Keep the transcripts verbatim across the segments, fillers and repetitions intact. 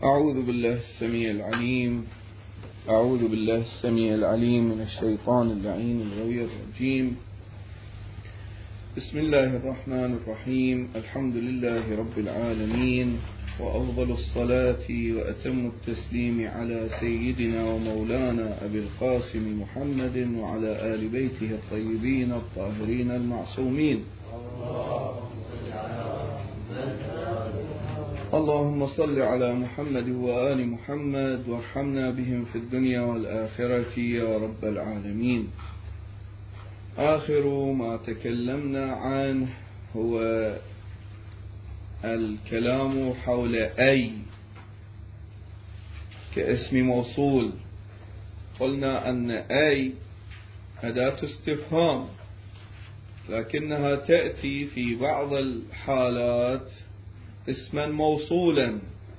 أعوذ بالله السميع العليم أعوذ بالله السميع العليم من الشيطان اللعين الغوي الرجيم. بسم الله الرحمن الرحيم. الحمد لله رب العالمين، وأفضل الصلاة وأتم التسليم على سيدنا ومولانا أبي القاسم محمد وعلى آل بيته الطيبين الطاهرين المعصومين. اللهم صل على محمد وآل محمد وارحمنا بهم في الدنيا والآخرة يا رب العالمين. آخر ما تكلمنا عنه هو الكلام حول أي كاسم موصول. قلنا أن أي أداة استفهام، لكنها تأتي في بعض الحالات اسما موصولا،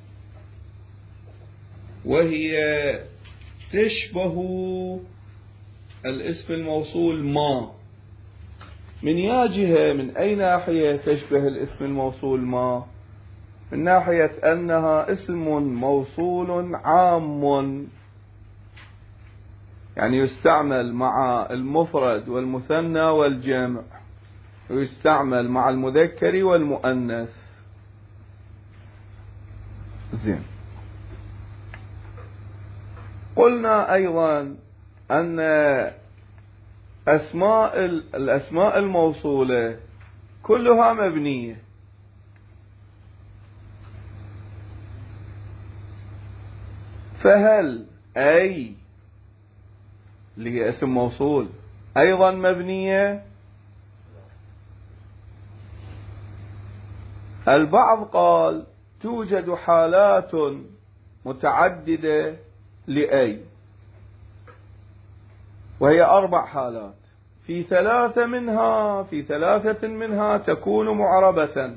وهي تشبه الاسم الموصول ما. من يا جهة، من أي ناحية تشبه الاسم الموصول ما؟ من ناحية أنها اسم موصول عام، يعني يستعمل مع المفرد والمثنى والجمع، ويستعمل مع المذكر والمؤنث. زين. قلنا أيضا أن أسماء الأسماء الموصولة كلها مبنية، فهل أي اللي هي اسم موصول أيضا مبنية؟ البعض قال توجد حالات متعددة لأي، وهي أربع حالات، في ثلاثة منها في ثلاثة منها تكون معربة،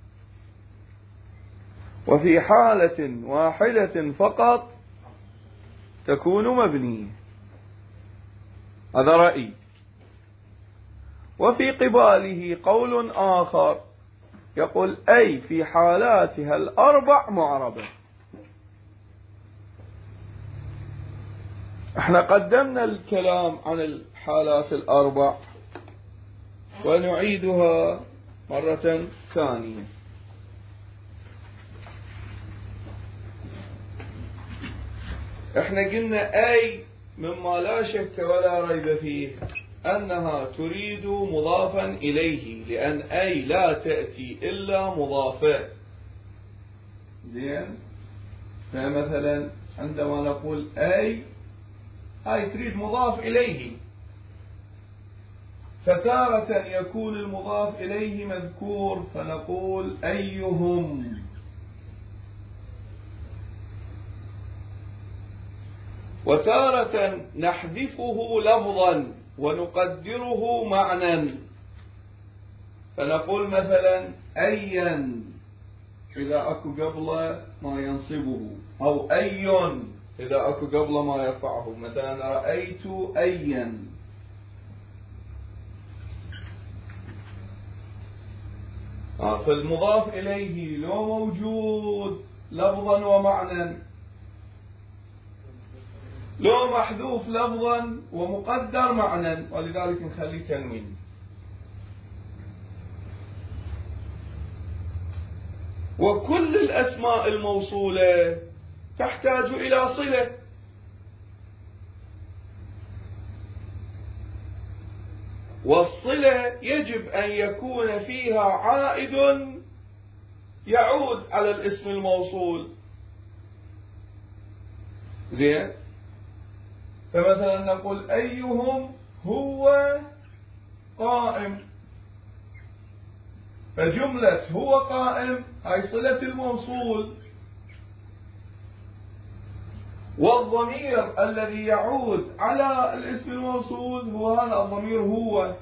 وفي حالة واحدة فقط تكون مبنية. هذا رأي. وفي قباله قول آخر يقول أي في حالاتها الأربع معربة. احنا قدمنا الكلام عن الحالات الأربع ونعيدها مرة ثانية. احنا قلنا أي مما لا شك ولا ريب فيه أنها تريد مضافا إليه، لأن أي لا تأتي إلا مضافة. زين. فمثلا عندما نقول أي أي تريد مضاف إليه، فتارة يكون المضاف إليه مذكور فنقول أيهم، وتارة نحذفه لفظا ونقدره معنى، فنقول مثلا أيا إذا أكو قبل ما ينصبه، أو أي إذا أكو قبل ما يرفعه. مثلا رأيت أيا. فالمضاف إليه لو موجود لفظا ومعنى، لو محذوف لفظا ومقدر معنى، ولذلك نخليه تنوين. وكل الأسماء الموصولة تحتاج إلى صلة، والصلة يجب أن يكون فيها عائد يعود على الاسم الموصول. زين. فمثلا نقول أيهم هو قائم، فجملة هو قائم هاي صلة الموصول، والضمير الذي يعود على الاسم الموصول هو هذا الضمير هو،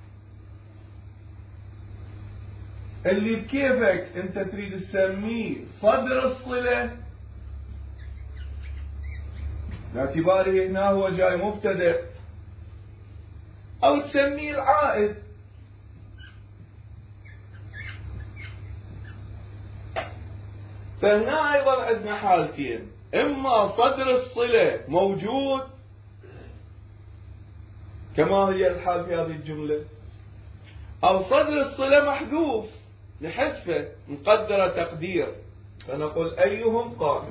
اللي بكيفك انت تريد تسميه صدر الصلة باعتباره هنا هو جاي مبتدأ، أو تسميه العائد. فهنا أيضا عندنا حالتين، إما صدر الصلة موجود كما هي الحال في هذه الجملة، أو صدر الصلة محذوف لحذفه مقدر تقدير، فنقول أيهم قائم.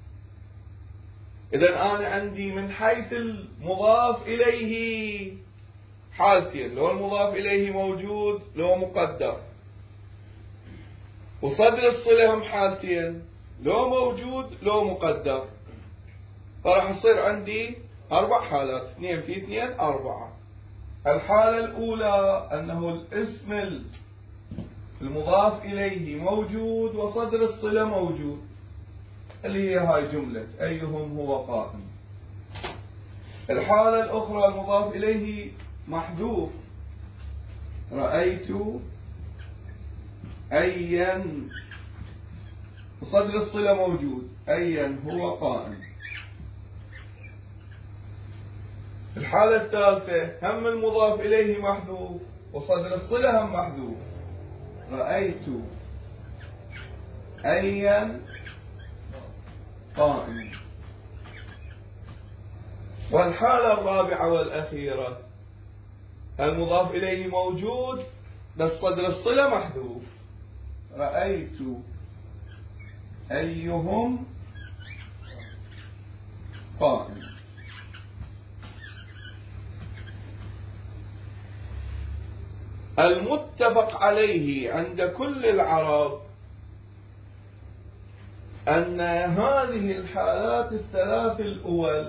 إذن أنا عندي من حيث المضاف إليه حالتين، لو المضاف إليه موجود لو مقدر، وصدر الصلة هم حالتين، لو موجود لو مقدر، فراح يصير عندي أربع حالات، اثنين في اثنين أربعة. الحالة الأولى أنه الاسم المضاف إليه موجود وصدر الصلة موجود، اللي هي هاي جملة أيهم هو قائم. الحالة الأخرى المضاف إليه محذوف، رأيت أيا، وصدر الصلة موجود أيا هو قائم. الحالة الثالثة هم المضاف إليه محذوف وصدر الصلة هم محذوف، رأيت أيا قائم. والحالة الرابعة والأخيرة المضاف إليه موجود بس صدر الصلة محذوف، رأيت أيهم قائم. المتفق عليه عند كل العرب أن هذه الحالات الثلاث الأول،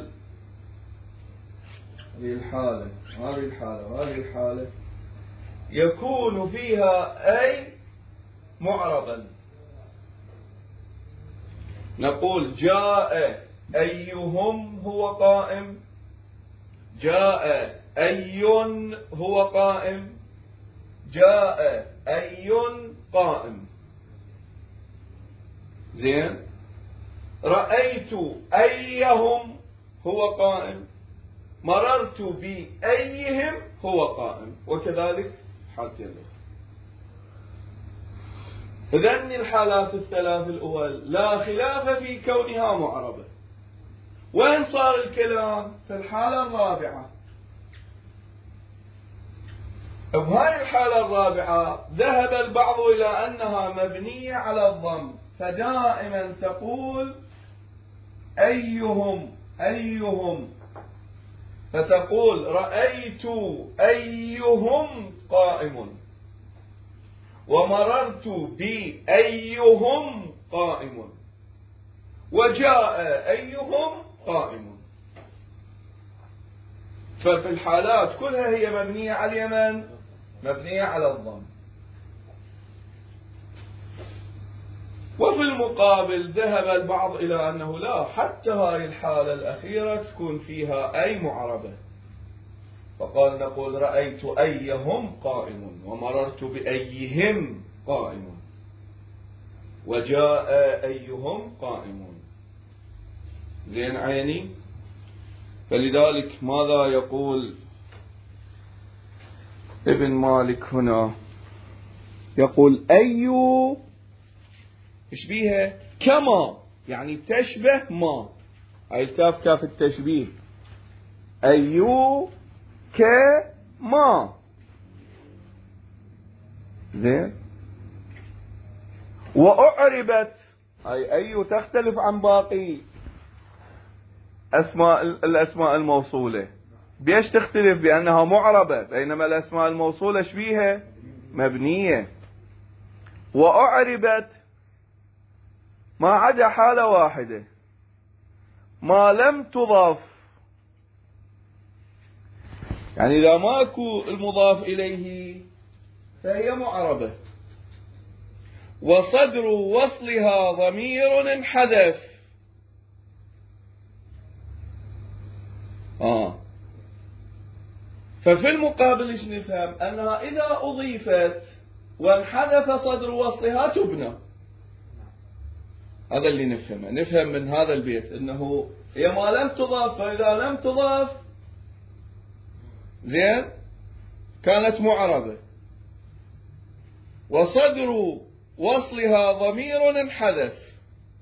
هذه الحالة هذه الحالة وهذه الحالة، يكون فيها أي معربا. نقول جاء أيهم هو قائم، جاء أي هو قائم، جاء أي قائم. زين. رأيت أيهم هو قائم، مررت بأيهم هو قائم، وكذلك حالتين الأخرى. إذن الحالات الثلاث الأول لا خلاف في كونها معربة. وين صار الكلام؟ في الحالة الرابعة. بهاي الحالة الرابعة ذهب البعض إلى أنها مبنية على الضم، فدائما تقول أيهم أيهم، فتقول رأيت أيهم قائم، ومررت بأيهم قائم، وجاء أيهم قائم. ففي الحالات كلها هي مبنية على اليمن، مبنية على الضم. وفي المقابل ذهب البعض إلى أنه لا، حتى هاي الحالة الأخيرة تكون فيها أي معربة، فقال نقول رأيت أيهم قائم، ومررت بأيهم قائم، وجاء أيهم قائم. زين عيني. فلذلك ماذا يقول ابن مالك هنا؟ يقول أي إيش بيها؟ كما، يعني تشبه ما، هاي الكاف كاف التشبيه. أي كما. زين. وأعربت، أي أي تختلف عن باقي أسماء الأسماء الموصولة. بيش تختلف؟ بأنها معربة، بينما الأسماء الموصولة شبيها مبنية. وأعربت ما عدا حالة واحدة، ما لم تضاف، يعني إذا ماكو المضاف إليه فهي معربة، وصدر وصلها ضمير انحذف. آه. ففي المقابل ايش نفهم؟ أنها إذا أضيفت وانحذف صدر وصلها تبنى. هذا اللي نفهمه، نفهم من هذا البيت أنه هي ما لم تضاف، فإذا لم تضاف زين كانت معربة، وصدر وصلها ضمير انحذف،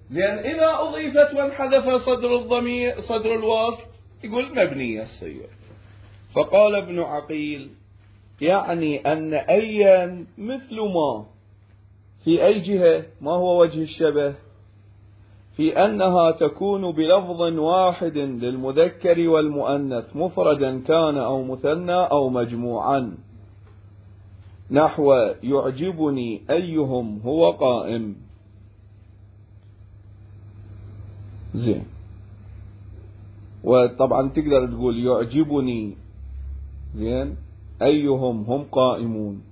زين إذا أضيفت وانحذف صدر الضمير صدر الوصل يقول مبنية تصير. فقال ابن عقيل يعني أن أيا مثل ما في أي جهة، ما هو وجه الشبه؟ في أنها تكون بلفظ واحد للمذكر والمؤنث مفردا كان أو مثنى أو مجموعا، نحو يعجبني أيهم هو قائم. زين، وطبعا تقدر تقول يعجبني زين أيهم هم قائمون.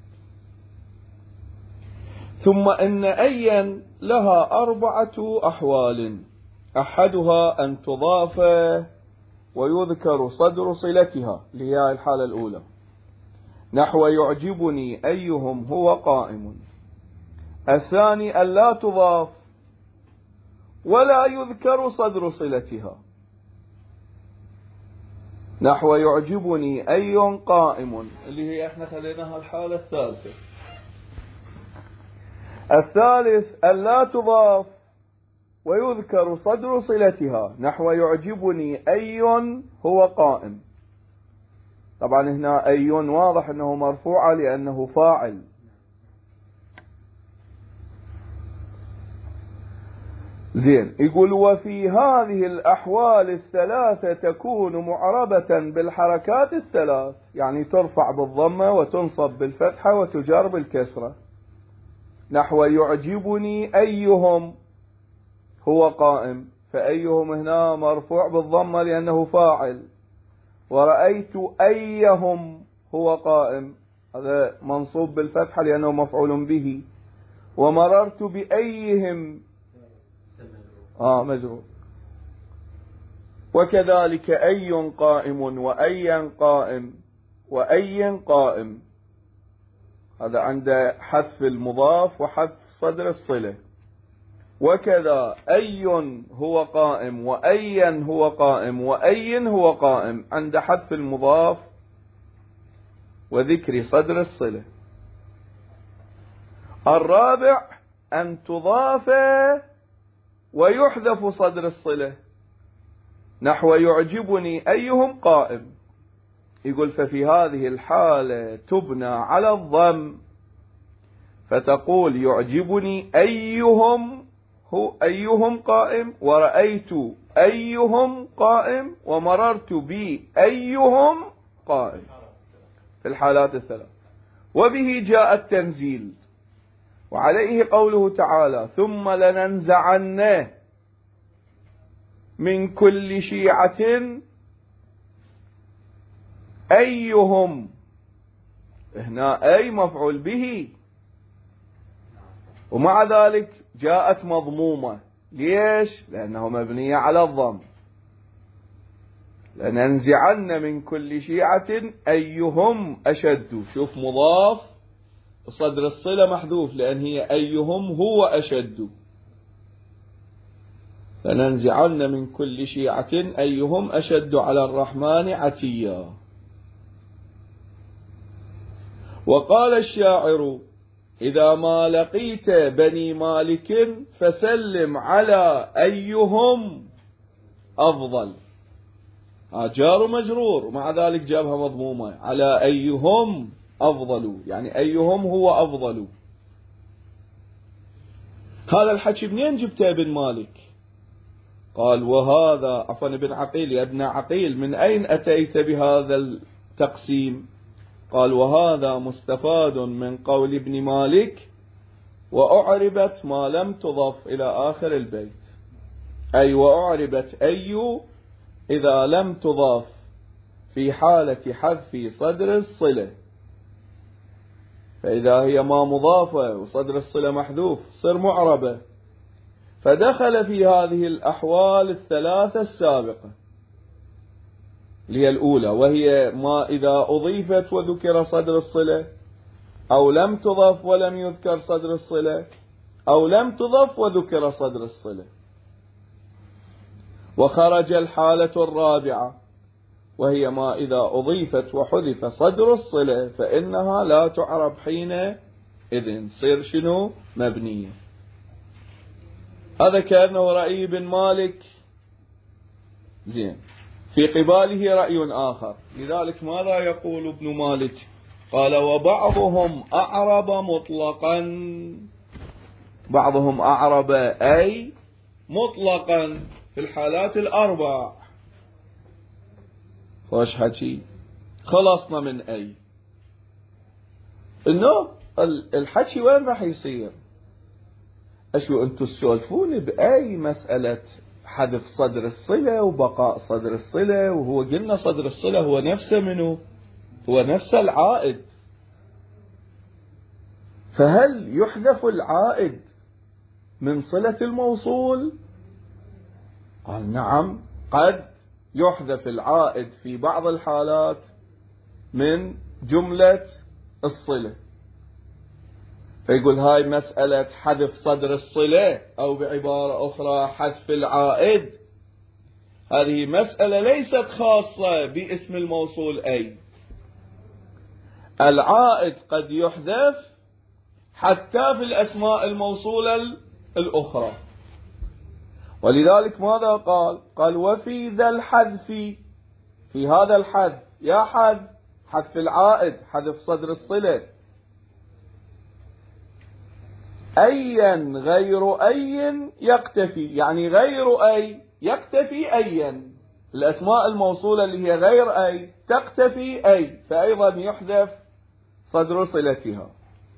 ثم إن أيا لها أربعة أحوال، أحدها أن تضاف ويذكر صدر صلتها اللي هي الحالة الأولى، نحو يعجبني أيهم هو قائم. الثاني أن لا تضاف ولا يذكر صدر صلتها، نحو يعجبني أي قائم اللي هي احنا خليناها الحالة الثالثة. الثالث أن لا تضاف ويذكر صدر صلتها، نحو يعجبني أي هو قائم. طبعا هنا أي واضح أنه مرفوع لأنه فاعل. زين، يقول وفي هذه الأحوال الثلاثة تكون معربة بالحركات الثلاث، يعني ترفع بالضمة وتنصب بالفتحة وتجر بالكسرة، نحو يعجبني أيهم هو قائم، فأيهم هنا مرفوع بالضمة لأنه فاعل، ورأيت أيهم هو قائم هذا منصوب بالفتحة لأنه مفعول به، ومررت بأيهم آه مجرور. وكذلك أي قائم وأي قائم وأي قائم، هذا عند حذف المضاف وحذف صدر الصلة. وكذا أي هو قائم وأي هو قائم وأي هو قائم عند حذف المضاف وذكر صدر الصلة. الرابع أن تضاف ويحذف صدر الصلة، نحو يعجبني أيهم قائم. يقول ففي هذه الحالة تبنى على الضم، فتقول يعجبني أيهم هو أيهم قائم، ورأيت أيهم قائم، ومررت بي أيهم قائم في الحالات الثلاث. وبه جاء التنزيل، وعليه قوله تعالى ثم لننزعن من كل شيعة أيهم، هنا أي مفعول به، ومع ذلك جاءت مضمومة. ليش؟ لأنه مبنية على الضم. لننزعن من كل شيعة أيهم أشد، شوف مضاف صدر الصلة محذوف لأن هي أيهم هو أشد. لننزعن من كل شيعة أيهم أشد على الرحمن عتيا. وقال الشاعر إذا ما لقيت بني مالك فسلم على أيهم أفضل. جار مجرور ومع ذلك جابها مضمومة على أيهم أفضل، يعني أيهم هو أفضل. هذا الحكي منين جبته ابن مالك؟ قال وهذا عفوا ابن عقيل يا ابن عقيل من أين أتيت بهذا التقسيم؟ قال وهذا مستفاد من قول ابن مالك وأعربت ما لم تضف إلى آخر البيت، أي وأعربت أي إذا لم تضاف في حالة حذف صدر الصلة، فإذا هي ما مضافة وصدر الصلة محذوف صر معربة. فدخل في هذه الأحوال الثلاثة السابقة اللي هي الأولى، وهي ما إذا أضيفت وذكر صدر الصلة، أو لم تضف ولم يذكر صدر الصلة، أو لم تضف وذكر صدر الصلة. وخرج الحالة الرابعة وهي ما إذا أضيفت وحذف صدر الصلة فإنها لا تعرب حين إذن، صير شنو؟ مبنية. هذا كأنه رأي ابن مالك. زين، في قباله رأي آخر. لذلك ماذا يقول ابن مالك؟ قال: وبعضهم أعرب مطلقا. بعضهم أعرب أي مطلقا في الحالات الأربع. خوش حكي، خلصنا من أي. إنه الحكي وين راح يصير؟ أشو أنتوا تسولفون بأي مسألة حذف صدر الصلة وبقاء صدر الصلة، وهو قلنا صدر الصلة هو نفسه منه، هو نفس العائد. فهل يحذف العائد من صلة الموصول؟ قال: نعم، قد يحذف العائد في بعض الحالات من جملة الصلة. فيقول هاي مسألة حذف صدر الصلة، أو بعبارة أخرى حذف العائد، هذه مسألة ليست خاصة باسم الموصول أي. العائد قد يحذف حتى في الأسماء الموصولة الأخرى. ولذلك ماذا قال؟ قال: وفي ذا الحذف، في هذا الحذف، يا حذف حذف العائد، حذف صدر الصلة، أيا غير أي يقتفي، يعني غير أي يقتفي أيا. الأسماء الموصولة اللي هي غير أي تقتفي أي، فأيضا يحذف صدر صلتها.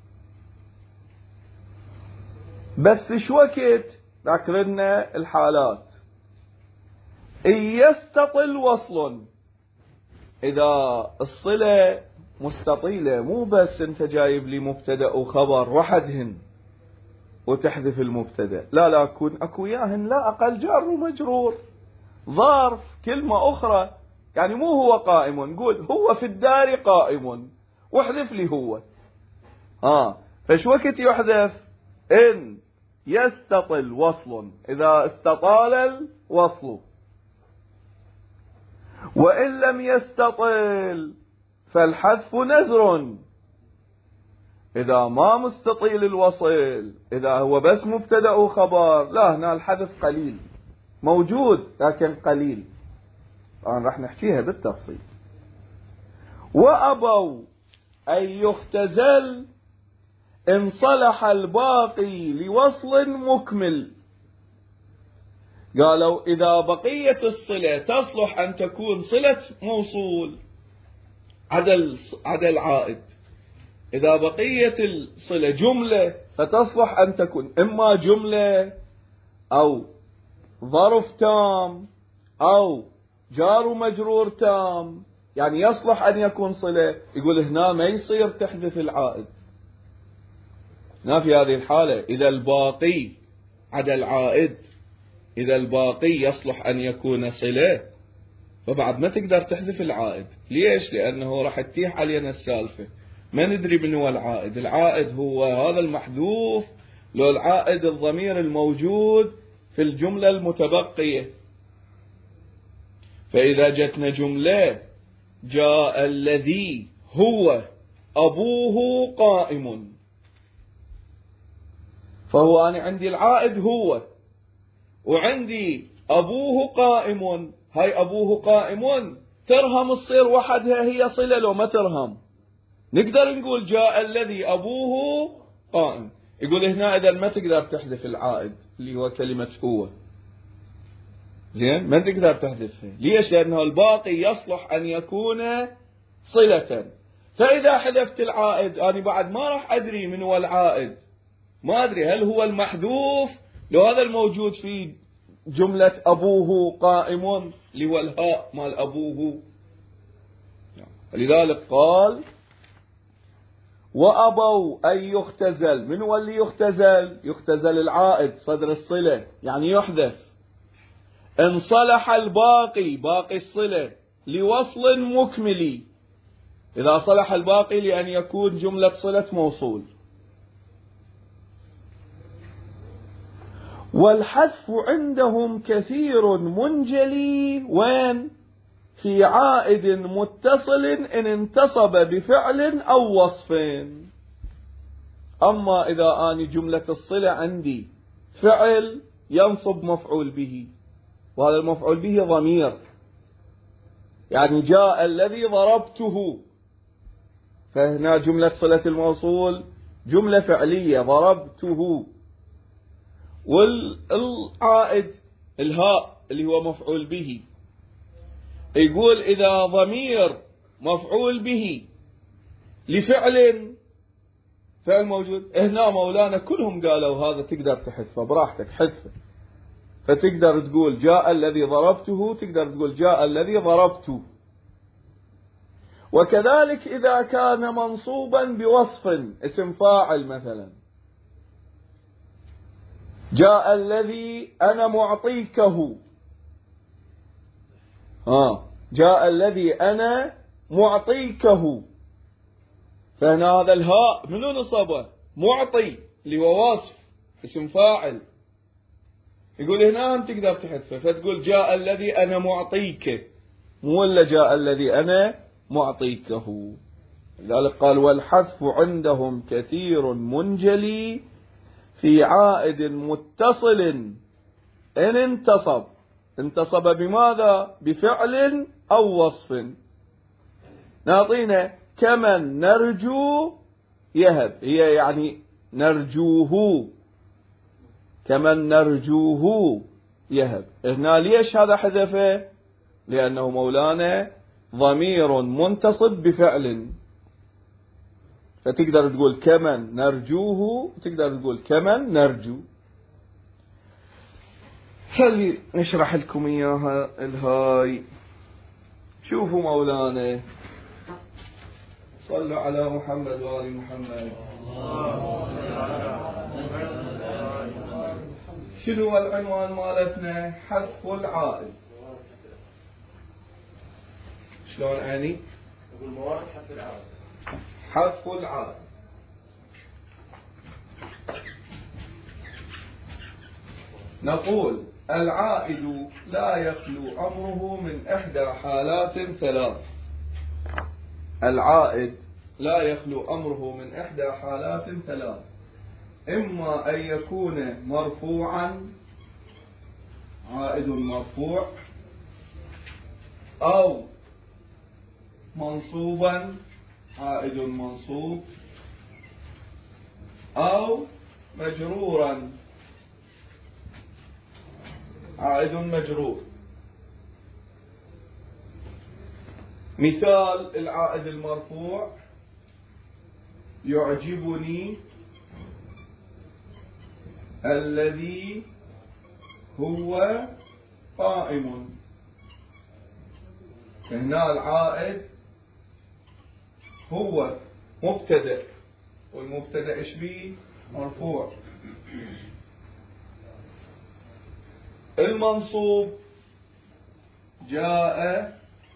بس شو وقت ذكرنا الحالات؟ إن يستطل وصل، إذا الصلة مستطيلة، مو بس أنت جايب لي مبتدأ وخبر وحدهن وتحذف المبتدأ، لا لا، أكون أكو ياهن لا أقل جار ومجرور، ظرف، كلمة أخرى، يعني مو هو قائم، نقول هو في الدار قائم واحذف لي هو. ها، فش وقت يحذف؟ إن يستطل وصل، إذا استطال الوصل. وإن لم يستطل فالحذف نزر، إذا ما مستطيل الوصل، إذا هو بس مبتدأ وخبر، لا، هنا الحذف قليل، موجود لكن قليل. الآن راح نحكيها بالتفصيل. وأبوا أن يختزل إن صلح الباقي لوصل مكمل. قالوا إذا بقية الصلة تصلح أن تكون صلة موصول عدل عدل عائد، إذا بقية الصلة جملة فتصلح أن تكون إما جملة أو ظرف تام أو جار ومجرور تام، يعني يصلح أن يكون صلة. يقول هنا ما يصير تحذف العائد. هنا في هذه الحالة إذا الباقي عدا العائد، إذا الباقي يصلح أن يكون صلة، فبعد ما تقدر تحذف العائد. ليش؟ لأنه راح تتيح علينا السالفة، ما ندري من هو العائد. العائد هو هذا المحذوف، لو العائد الضمير الموجود في الجملة المتبقية. فإذا جتنا جملة جاء الذي هو أبوه قائم، فهو أنا عندي العائد هو وعندي أبوه قائم. هاي أبوه قائم ترهم تصير وحدها هي صلة لو ما ترهم؟ نقدر نقول جاء الذي أبوه قائم. يقول هنا إذا ما تقدر تحذف العائد اللي هو كلمة هو، زين، ما تقدر تحذفها. ليش؟ لأنه الباقي يصلح أن يكون صلة. فإذا حذفت العائد أنا بعد ما راح أدري من هو العائد، ما أدري هل هو المحذوف لو هذا الموجود في جملة أبوه قائم اللي هو الهاء مال أبوه. لذلك قال وأبوا أن يختزل. من هو اللي يختزل؟ يختزل العائد صدر الصلة، يعني يحذف. إن صلح الباقي، باقي الصلة، لوصل مكمل، إذا صلح الباقي لأن يكون جملة صلة موصول. والحذف عندهم كثير منجلي، وين؟ في عائد متصل إن انتصب بفعل أو وصف. أما إذا أني جملة الصلة عندي فعل ينصب مفعول به، وهذا المفعول به ضمير، يعني جاء الذي ضربته، فهنا جملة صلة الموصول جملة فعلية ضربته، والعائد الهاء اللي هو مفعول به. يقول إذا ضمير مفعول به لفعل، فعل موجود هنا مولانا كلهم قالوا هذا تقدر تحذفه براحتك حذفه، فتقدر تقول جاء الذي ضربته، تقدر تقول جاء الذي ضربته. وكذلك إذا كان منصوبا بوصف اسم فاعل، مثلا جاء الذي أنا معطيكه، آه جاء الذي أنا معطيكه، فهنا هذا الهاء منو نصبه؟ معطي اللي هو وصف اسم فاعل. يقول هنا هم تقدر تحذفه، فتقول جاء الذي أنا معطيك، مو ولا جاء الذي أنا معطيكه. لذلك قال والحذف عندهم كثير منجلي في عائد متصل إن انتصب. انتصب بماذا؟ بفعل أو وصف. نعطينا كمن نرجو يهب، هي يعني نرجوه، كمن نرجوه يهب. هنا ليش هذا حذفه؟ لأنه مولانا ضمير منتصب بفعل، فتقدر تقول كمن نرجوه، تقدر تقول كمن نرجو. خلي نشرح لكم إياها الهاي. شوفوا مولانا، صلوا على محمد وآل محمد. شنو العنوان مالتنا؟ حذف العائد. شلون يعني؟ الموارد حذف العائد. حذف العائد. نقول العائد لا يخلو أمره من إحدى حالات ثلاث. العائد لا يخلو أمره من إحدى حالات ثلاث، إما أن يكون مرفوعا، عائد مرفوع، أو منصوبا، عائد منصوب، أو مجرورا، عائد مجرور. مثال العائد المرفوع: يعجبني الذي هو قائم. هنا العائد هو مبتدأ، والمبتدأ ايش بيه؟ مرفوع. المنصوب: جاء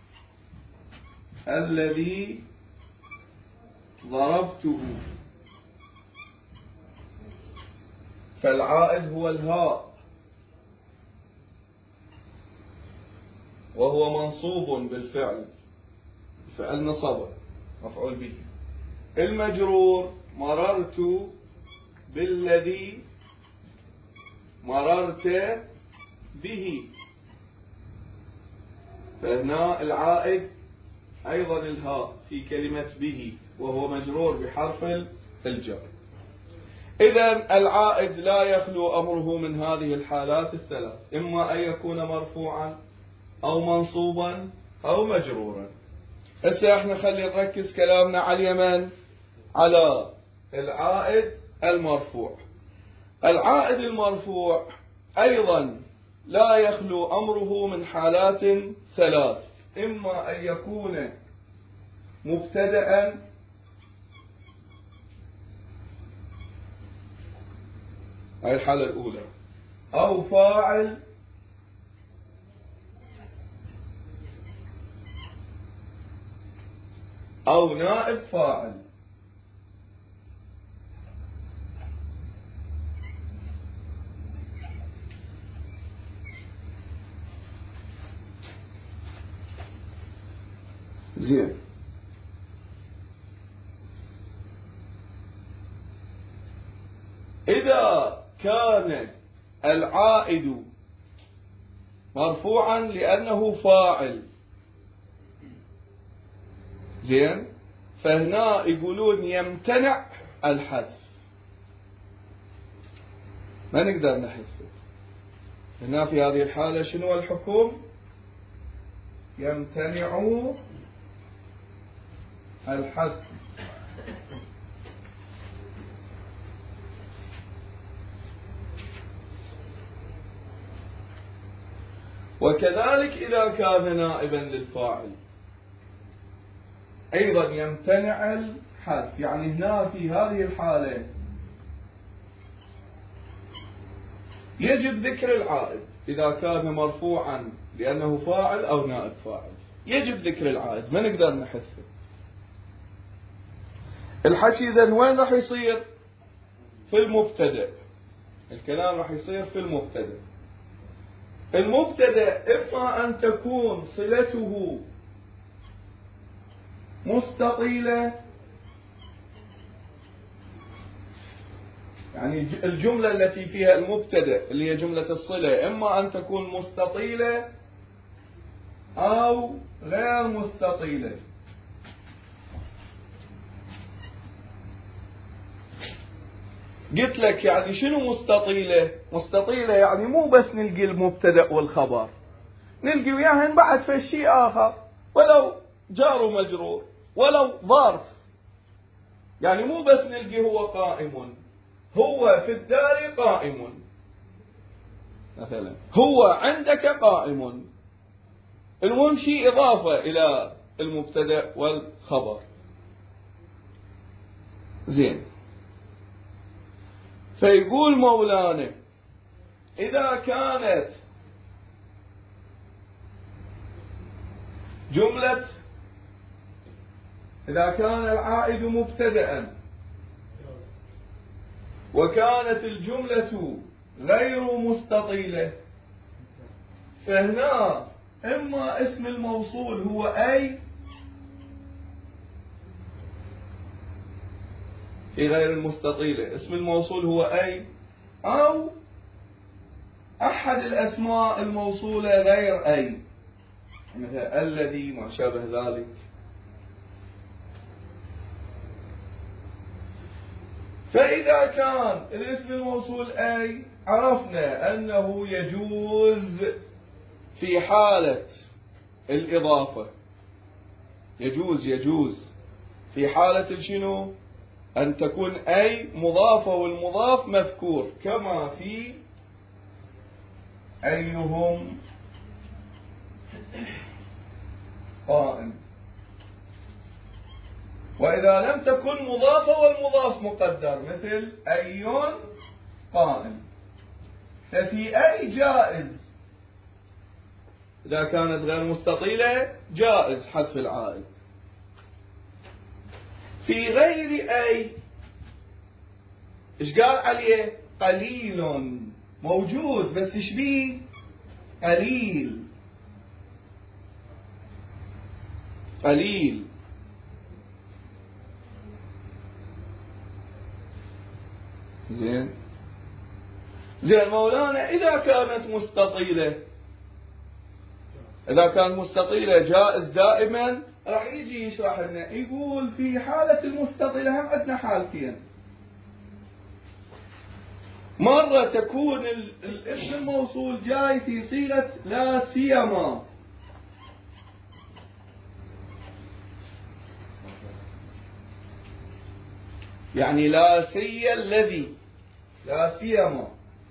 الذي ضربته، فالعائد هو الهاء وهو منصوب بالفعل، فعل نصبه مفعول به. المجرور: مررت بالذي مررت به، فهنا العائد أيضا الهاء في كلمة به، وهو مجرور بحرف الجر. إذن العائد لا يخلو أمره من هذه الحالات الثلاث، إما أن يكون مرفوعا أو منصوبا أو مجرورا. هسه احنا خلي نركز كلامنا على اليمن، على العائد المرفوع. العائد المرفوع أيضا لا يخلو أمره من حالات ثلاث، إما أن يكون مبتدأ، هاي الحالة الأولى، أو فاعل، أو نائب فاعل. زين. إذا كان العائد مرفوعا لأنه فاعل، زين، فهنا يقولون يمتنع الحذف، ما نقدر نحذفه. هنا في هذه الحالة شنو الحكم؟ يمتنع الحذف. وكذلك إذا كان نائبا للفاعل أيضا يمتنع الحذف. يعني هنا في هذه الحالة يجب ذكر العائد إذا كان مرفوعا لأنه فاعل أو نائب فاعل، يجب ذكر العائد، ما نقدر نحذفه. الحكي إذن وين راح يصير؟ في المبتدأ، الكلام راح يصير في المبتدأ. المبتدأ إما أن تكون صلته مستطيلة، يعني الجملة التي فيها المبتدأ اللي هي جملة الصلة إما أن تكون مستطيلة أو غير مستطيلة. قلت لك يعني شنو مستطيلة؟ مستطيلة يعني مو بس نلقي المبتدأ والخبر، نلقي وياهن بعد في شيء آخر، ولو جار ومجرور ولو ظرف. يعني مو بس نلقي هو قائم، هو في الدار قائم مثلا، هو عندك قائم، المهم شيء إضافة إلى المبتدأ والخبر. زين، فيقول مولانا إذا كانت جملة إذا كان العائد مبتدأ وكانت الجملة غير مستطيلة، فهنا إما اسم الموصول هو أي في غير المستطيلة، اسم الموصول هو أي، أو أحد الأسماء الموصولة غير أي، مثل الذي ما شابه ذلك. فإذا كان الاسم الموصول أي عرفنا أنه يجوز في حالة الإضافة، يجوز يجوز في حالة شنو؟ أن تكون أي مضافة والمضاف مذكور، كما في أيهم قائم. وإذا لم تكن مضافة والمضاف مقدر مثل أي قائم، ففي أي جائز إذا كانت غير مستطيلة جائز حذف العائد. في غير أي إيش قال عليه؟ قليل، موجود بس إيش بيه؟ قليل قليل. زين زين مولانا إذا كانت مستطيلة، إذا كانت مستطيلة جائز دائما. راح يجي يشرح لنا يقول في حالة المستطيلة هم عندنا حالتين، مرة تكون الاسم الموصول جاي في صيغة لا سيما، يعني لا سي الذي، لا سيما.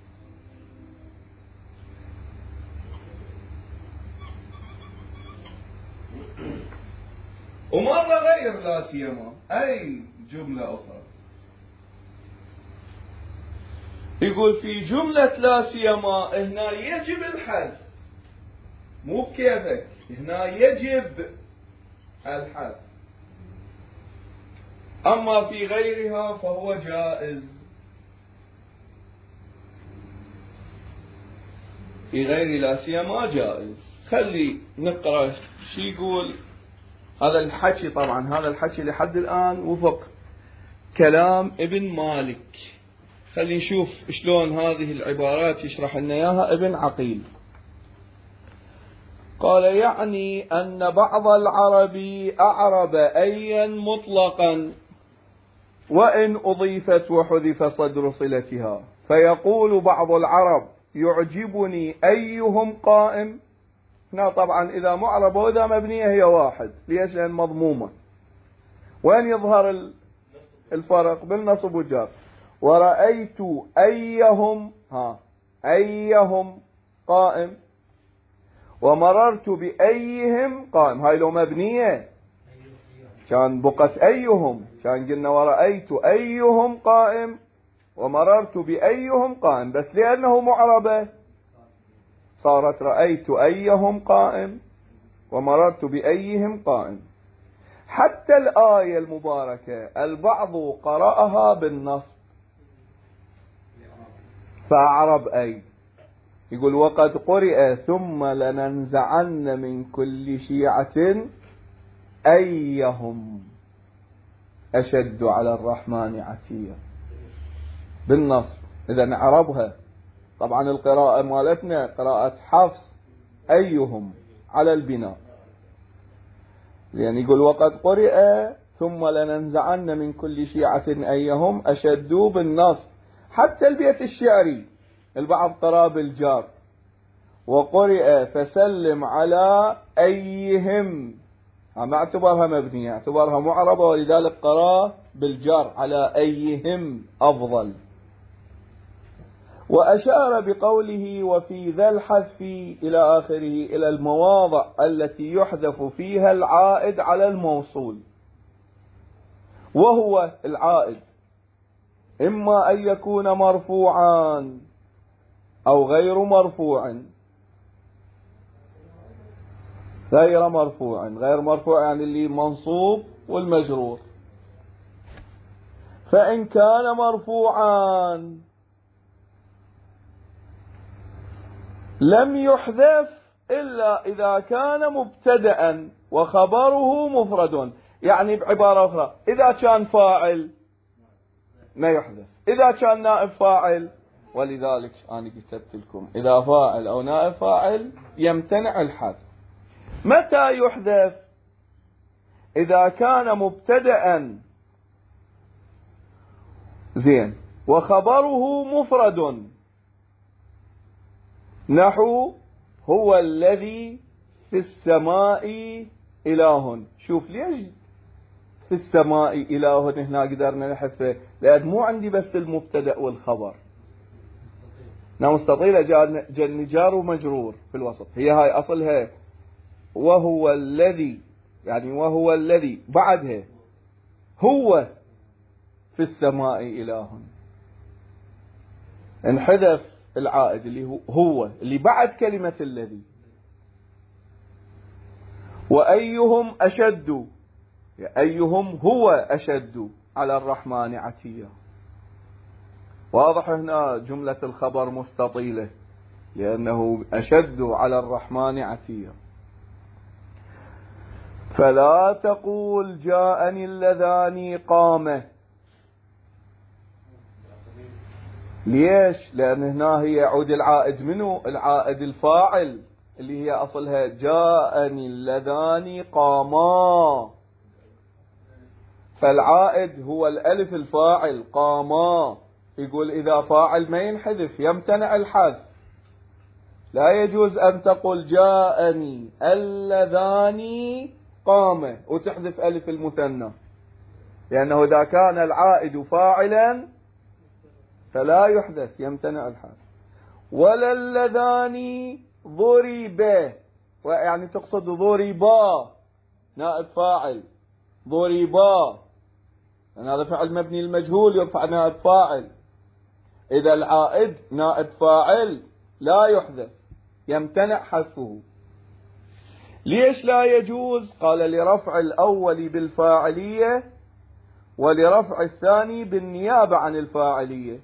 ومرة غير لا سيما أي جملة أخرى. يقول في جملة لا سيما هنا يجب الحذف، مو بكيفك، هنا يجب الحذف. أما في غيرها فهو جائز. في غير لا سيما جائز. خلي نقرأ شو يقول هذا الحكي. طبعا هذا الحكي لحد الآن وفق كلام ابن مالك. خلينا نشوف شلون هذه العبارات يشرح لنا إياها ابن عقيل. قال: يعني أن بعض العرب أعرب أيا مطلقا وإن أضيفت وحذف صدر صلتها، فيقول بعض العرب: يعجبني أيهم قائم. هنا طبعا إذا معربة وإذا مبنية هي واحد. ليش؟ لأن مضمومة. وين يظهر الفرق؟ بالنصب والجر. ورأيت أيهم ها أيهم قائم، ومررت بأيهم قائم. هاي لو مبنية كان بقت أيهم، كان قلنا ورأيت أيهم قائم ومررت بأيهم قائم، بس لأنه معربة صارت رأيت أيهم قائم ومررت بأيهم قائم. حتى الآية المباركة البعض قرأها بالنصب، فأعرب أي، يقول: وقد قرئ ثم لننزعن من كل شيعة أيهم أشد على الرحمن عتيا، بالنصب. إذا نعربها. طبعا القراءة مالتنا قراءة حفص أيهم على البناء، يعني يقول: وقد قرئ ثم لننزعن من كل شيعة أيهم أشد بالنصب. حتى البيت الشعري البعض قرأ بالجار، وقرئ فسلم على أيهم، ما اعتبرها مبنية، اعتبرها معربة، ولذلك قرأ بالجار على أيهم أفضل. وأشار بقوله: وفي ذا الحذف إلى آخره، إلى المواضع التي يحذف فيها العائد على الموصول. وهو العائد إما أن يكون مرفوعا أو غير مرفوع. غير مرفوع، غير مرفوع يعني اللي منصوب والمجرور. فإن كان مرفوعا لم يحذف إلا إذا كان مبتدأ وخبره مفرد. يعني بعبارة أخرى، إذا كان فاعل ما يحذف، إذا كان نائب فاعل، ولذلك أنا كتبت لكم إذا فاعل أو نائب فاعل يمتنع الحذف. متى يحذف؟ إذا كان مبتدأ زين وخبره مفرد، نحو هو الذي في السماء إله. شوف ليش في السماء إله هنا قدرنا نحذفه؟ لأن مو عندي بس المبتدأ والخبر، مستطيلة جاء جار ومجرور في الوسط. هي هاي أصلها وهو الذي، يعني وهو الذي بعدها هو في السماء إله، انحذف العائد اللي هو هو اللي بعد كلمة الذي. وأيهم أشد، أيهم هو أشد على الرحمن عتيا. واضح هنا جملة الخبر مستطيلة لأنه أشد على الرحمن عتيا. فلا تقول جاءني اللذان قامه. ليش؟ لأن هنا هي يعود العائد منه، العائد الفاعل اللي هي أصلها جاءني اللذان قاما، فالعائد هو الألف الفاعل قاما. يقول إذا فاعل ما ينحذف يمتنع الحذف. لا يجوز أن تقول جاءني اللذان قام وتحذف ألف المثنى، لأنه إذا كان العائد فاعلا فلا يحذف يمتنع الحذف. ولا اللذان ضربا، يعني تقصد ضربا نائب فاعل، ضربا يعني هذا فعل مبني المجهول يرفع نائب فاعل. إذا العائد نائب فاعل لا يحذف يمتنع حذفه. ليش لا يجوز؟ قال لرفع الأول بالفاعلية ولرفع الثاني بالنيابة عن الفاعلية.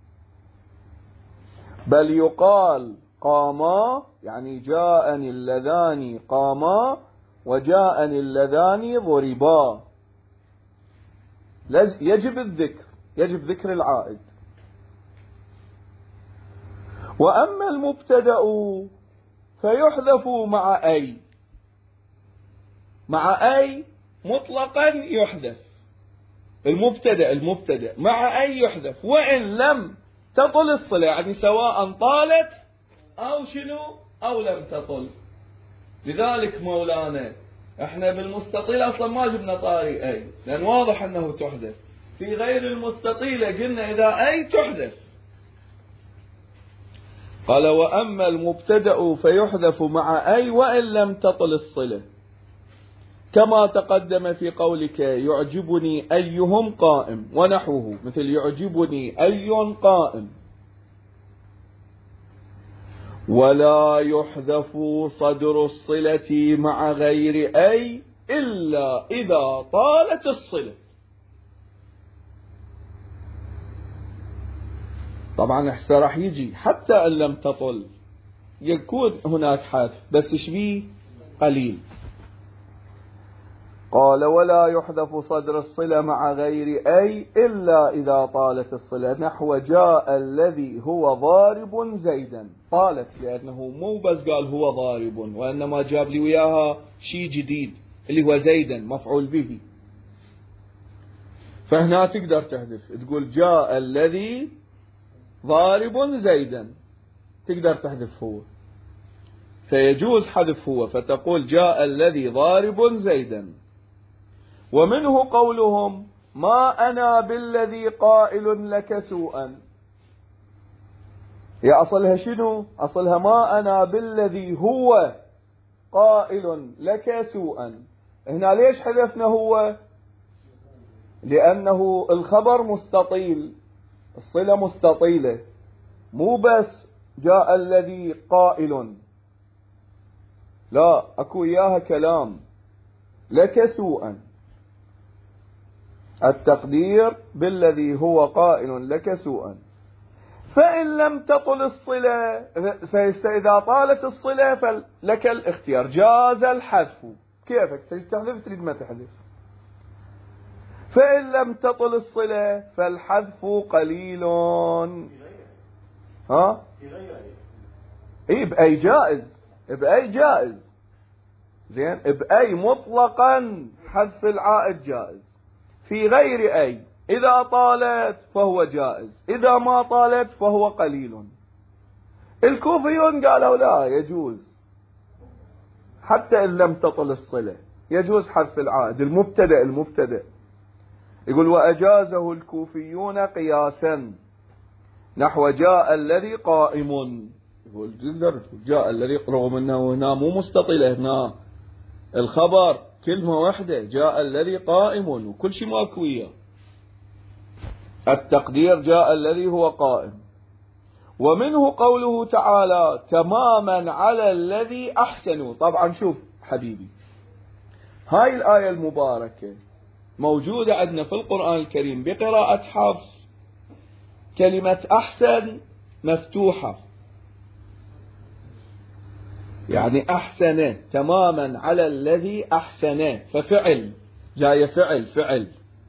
بل يقال قاما، يعني جاءني اللذان قاما وجاءني اللذان ضربا. يجب الذكر، يجب ذكر العائد. وأما المبتدأ فيحذف مع أي، مع أي مطلقا يحذف المبتدأ المبتدأ مع أي يحذف، وإن لم تطل الصلة، يعني سواء طالت أو شنو أو لم تطل. لذلك مولانا احنا بالمستطيل اصلا ما جبنا طاري أي، لأن واضح أنه تحذف. في غير المستطيلة قلنا إذا أي تحذف. قال وأما المبتدأ فيحذف مع أي وإن لم تطل الصلة، كما تقدم في قولك يعجبني أيهم قائم ونحوه، مثل يعجبني أي قائم. ولا يحذف صدر الصلة مع غير أي إلا إذا طالت الصلة. طبعا احسا راح يجي حتى أن لم تطل يكون هناك حذف، بس شبيه قليل. قال ولا يحذف صدر الصلة مع غير أي إلا إذا طالت الصلة، نحو جاء الذي هو ضارب زيدا. طالت لأنه مو بس قال هو ضارب، وإنما جاب لي وياها شيء جديد اللي هو زيدا مفعول به. فهنا تقدر تحذف، تقول جاء الذي ضارب زيدا، تقدر تحذف هو، فيجوز حذف هو، فتقول جاء الذي ضارب زيدا. ومنه قولهم ما أنا بالذي قائل لك سوءا. هي أصلها شنو؟ أصلها ما أنا بالذي هو قائل لك سوءا. هنا ليش حذفنا هو؟ لأنه الخبر مستطيل، الصلة مستطيلة، مو بس جاء الذي قائل، لا أكو إياها كلام لك سوءا. التقدير بالذي هو قائل لك سوءا. فإن لم تطل الصلة، فإذا طالت الصلة فلك الاختيار، جاز الحذف، كيفك تريد تحذف تريد ما تحذف. فإن لم تطل الصلة فالحذف قليل. ها؟ إيه بأي جائز، بأي جائز، زين، بأي مطلقا حذف العائد جائز. في غير أي إذا طالت فهو جائز، إذا ما طالت فهو قليل. الكوفيون قالوا لا يجوز حتى إن لم تطل الصلة، يجوز حذف العائد المبتدأ المبتدأ. يقول وأجازه الكوفيون قياسا، نحو جاء الذي قائم. يقول جاء الذي، رغم أنه هنا مو مستطيلة، هنا الخبر كلمة واحدة جاء الذي قائم وكل شيء ماكوية. التقدير جاء الذي هو قائم. ومنه قوله تعالى تماما على الذي أحسنوا. طبعا شوف حبيبي، هاي الآية المباركة موجودة عندنا في القرآن الكريم بقراءة حفص، كلمة أحسن مفتوحة، يعني أحسن تماما على الذي أحسن، ففعل جاي فعل فعل.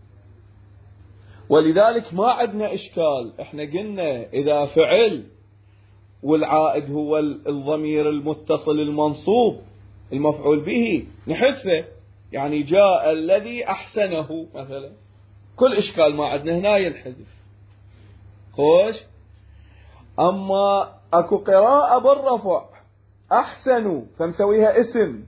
ولذلك ما عندنا إشكال، احنا قلنا إذا فعل والعائد هو الضمير المتصل المنصوب المفعول به نحذفه، يعني جاء الذي أحسنه مثلا، كل إشكال ما عندنا، هنا ينحذف. خوش. أما أكو قراءة بالرفع أحسنوا فمسويها اسم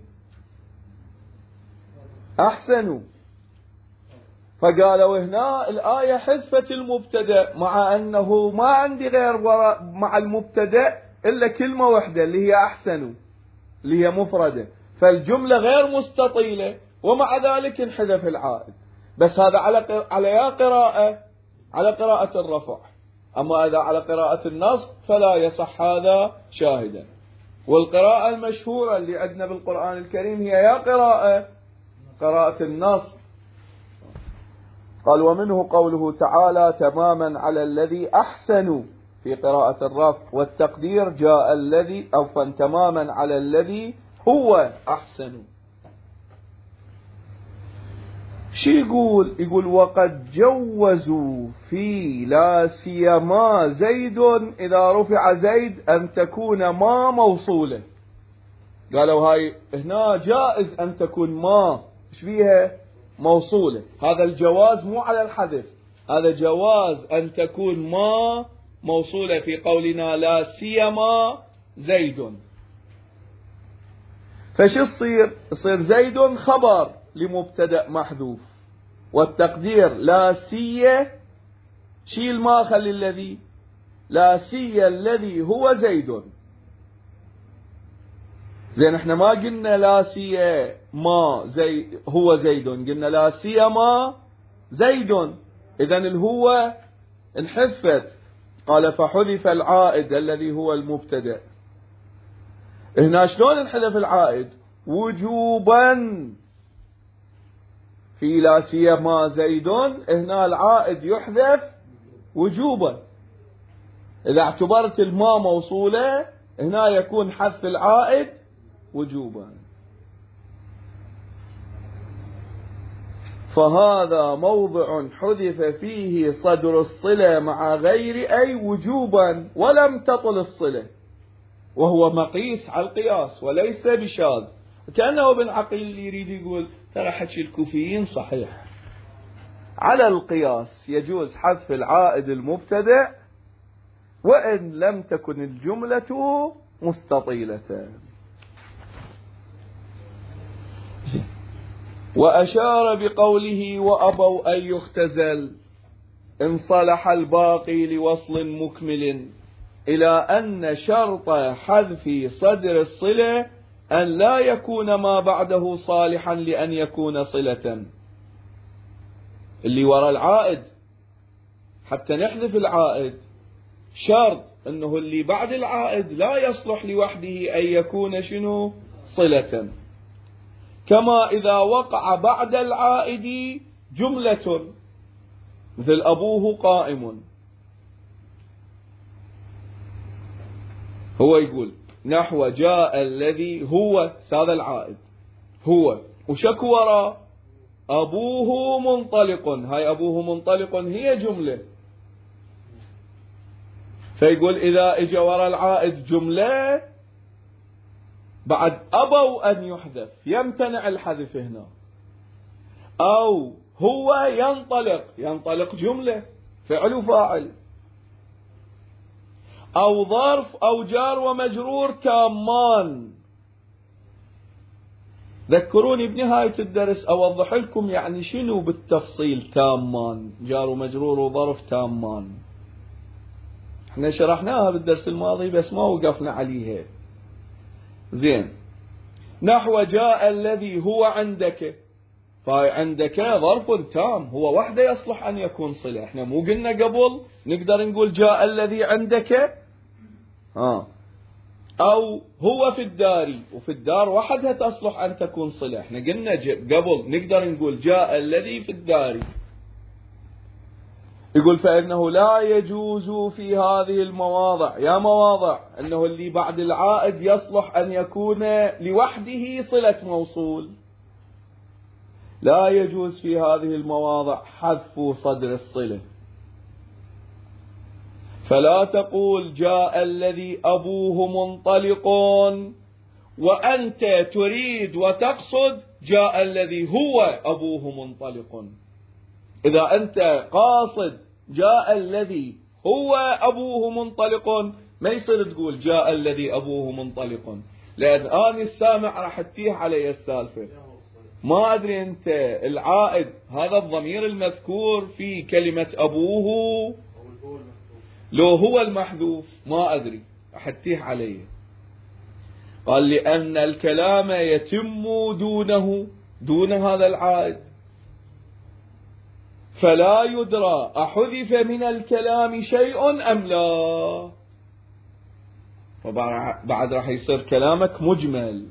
أحسنوا، فقالوا هنا الآية حذفت المبتدأ، مع أنه ما عندي غير وراء مع المبتدأ إلا كلمة واحدة اللي هي أحسنوا اللي هي مفردة، فالجملة غير مستطيلة، ومع ذلك انحذف العائد. بس هذا على على يا قراءة على قراءة الرفع، أما إذا على قراءة النصب فلا يصح هذا شاهدا. والقراءة المشهورة اللي عندنا بالقرآن الكريم هي يا قراءة قراءة النصب. قال ومنه قوله تعالى تماما على الذي أحسنوا في قراءة الرفع، والتقدير جاء الذي أو تماما على الذي هو أحسن. شو يقول؟ يقول وقد جوزوا في لا سيما زيد إذا رفع زيد أن تكون ما موصولة. قالوا هاي هنا جائز أن تكون ما ايش فيها موصولة. هذا الجواز مو على الحذف، هذا جواز أن تكون ما موصولة في قولنا لا سيما زيد. فش يصير؟ يصير زيد خبر لمبتدأ محذوف، والتقدير لا سي، شيل ما خلي الذي، لا سي الذي هو زيد. زين احنا ما قلنا لا سي ما زي هو زيد، قلنا لا سي ما زيد. اذن الهو انحذفت. قال فحذف العائد الذي هو المبتدأ. هنا شلون انحذف العائد؟ وجوبا في لا سيما زيد، هنا العائد يحذف وجوبا. إذا اعتبرت الماء موصولة هنا يكون حذف العائد وجوبا. فهذا موضع حذف فيه صدر الصلة مع غير أي وجوبا ولم تطل الصلة، وهو مقيس على القياس وليس بشاذ. كأنه ابن عقيل يريد يقول ترى حكي الكوفيين صحيح، على القياس يجوز حذف العائد المبتدأ وإن لم تكن الجملة مستطيلة. وأشار بقوله وأبوا أن يختزل إن صلح الباقي لوصل مكمل إلى أن شرط حذف صدر الصلة أن لا يكون ما بعده صالحا لأن يكون صلة. اللي وراء العائد حتى نحذف العائد شرط أنه اللي بعد العائد لا يصلح لوحده أن يكون شنو صلة. كما إذا وقع بعد العائد جملة مثل أبوه قائم، هو يقول نحو جاء الذي هو هذا العائد هو وشكو وراء أبوه منطلق، هاي أبوه منطلق هي جملة. فيقول إذا اجى وراء العائد جملة بعد أبوا أن يحذف يمتنع الحذف هنا. أو هو ينطلق، ينطلق جملة فعل وفاعل. أو ظرف أو جار ومجرور تامان. ذكروني بنهاية الدرس أوضح لكم يعني شنو بالتفصيل تامان، جار ومجرور وظرف تامان. احنا شرحناها بالدرس الماضي بس ما وقفنا عليها. زين، نحو جاء الذي هو عندك، فعندك ظرف تام هو وحده يصلح أن يكون صلة. احنا مو قلنا قبل نقدر نقول جاء الذي عندك ها، أو هو في الدار، وفي الدار وحدها تصلح أن تكون صلة. احنا قلنا قبل نقدر نقول جاء الذي في الدار. يقول فإنه لا يجوز في هذه المواضع، يا مواضع أنه اللي بعد العائد يصلح أن يكون لوحده صلة موصول، لا يجوز في هذه المواضع حذف صدر الصلة. فلا تقول جاء الذي أبوه منطلق وأنت تريد وتقصد جاء الذي هو أبوه منطلق. إذا أنت قاصد جاء الذي هو أبوه منطلق ما يصير تقول جاء الذي أبوه منطلق، لأن أنا السامع راح تتيح علي السالفة. ما أدري أنت العائد هذا الضمير المذكور في كلمة أبوه لو هو المحذوف ما أدري راح تتيح علي. قال لأن الكلام يتم دونه، دون هذا العائد، فلا يدرى أحذف من الكلام شيء أم لا. فبعد راح يصير كلامك مجمل.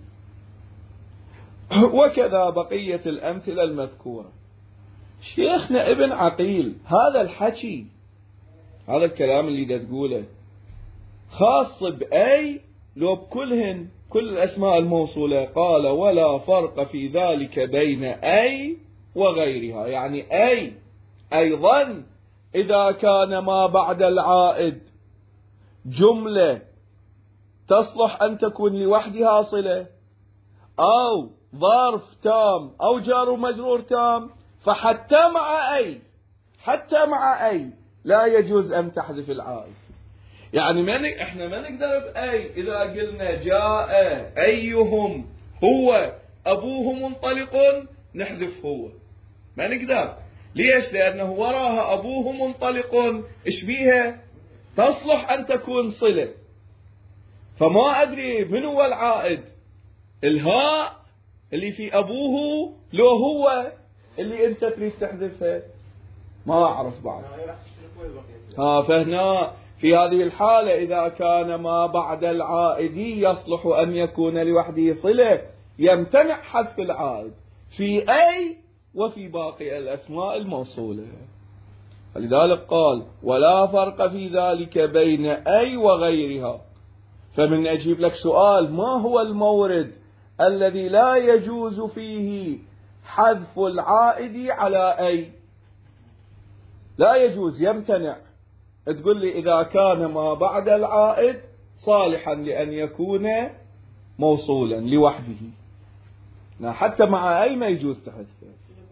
وكذا بقية الأمثلة المذكورة. شيخنا ابن عقيل هذا الحكي، هذا الكلام اللي دا تقوله خاص بأي لو بكلهن كل الأسماء الموصولة. قال ولا فرق في ذلك بين أي وغيرها. يعني أي أيضا إذا كان ما بعد العائد جملة تصلح أن تكون لوحدها صلة، أو ظرف تام، أو جار ومجرور تام، فحتى مع أي حتى مع أي لا يجوز أن تحذف العائد. يعني ما احنا ما نقدر بأي إذا قلنا جاء أيهم هو أبوه منطلق نحذف هو، ما نقدر. ليش؟ لأنه وراها أبوه منطلق إيش بيها؟ تصلح أن تكون صلة. فما أدري من هو العائد، الهاء اللي في أبوه لو هو اللي أنت تريد تحذفها، ما أعرف بعد. ها فهنا في هذه الحالة إذا كان ما بعد العائد يصلح أن يكون لوحده صلة يمتنع حذف العائد في أي وفي باقي الأسماء الموصولة. فلذلك قال ولا فرق في ذلك بين أي وغيرها. فمن أجيب لك سؤال، ما هو المورد الذي لا يجوز فيه حذف العائد على أي؟ لا يجوز، يمتنع. تقول لي إذا كان ما بعد العائد صالحا لأن يكون موصولا لوحده، حتى مع أي ما يجوز تحذفه.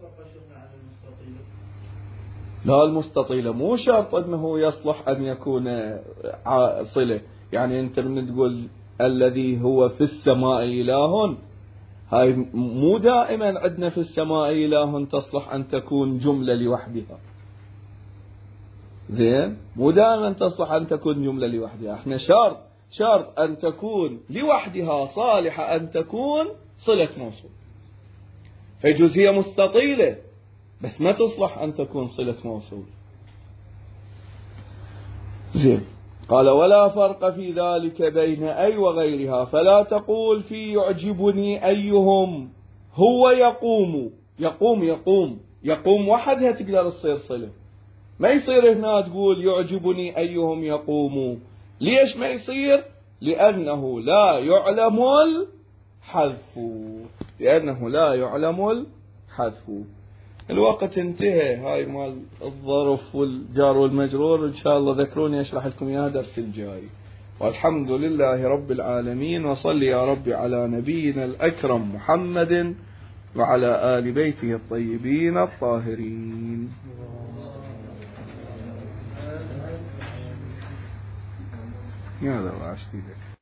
لا، المستطيلة مو شرط أنه يصلح أن يكون صلة. يعني أنت من تقول الذي هو في السماء إله، هاي مو دائما عندنا في السماء إله تصلح أن تكون جملة لوحدها. زين، مو دائما تصلح أن تكون جملة لوحدها. احنا شرط شرط أن تكون لوحدها صالحة أن تكون صلة موصول. فيجوز هي مستطيلة بس ما تصلح أن تكون صلة موصول. زين، قال ولا فرق في ذلك بين أي وغيرها. فلا تقول في يعجبني أيهم هو يقوم. يقوم يقوم يقوم وحدها تقدر تصير صلة. ما يصير هنا تقول يعجبني أيهم يقوم. ليش ما يصير؟ لأنه لا يعلم الحذف. لأنه لا يعلم الحذف. الوقت انتهى. هاي مال الظرف والجار والمجرور إن شاء الله ذكروني أشرح لكم إياها درس الجاي. والحمد لله رب العالمين، وصل يا رب على نبينا الأكرم محمد وعلى آل بيته الطيبين الطاهرين. يا الله عشتي لك.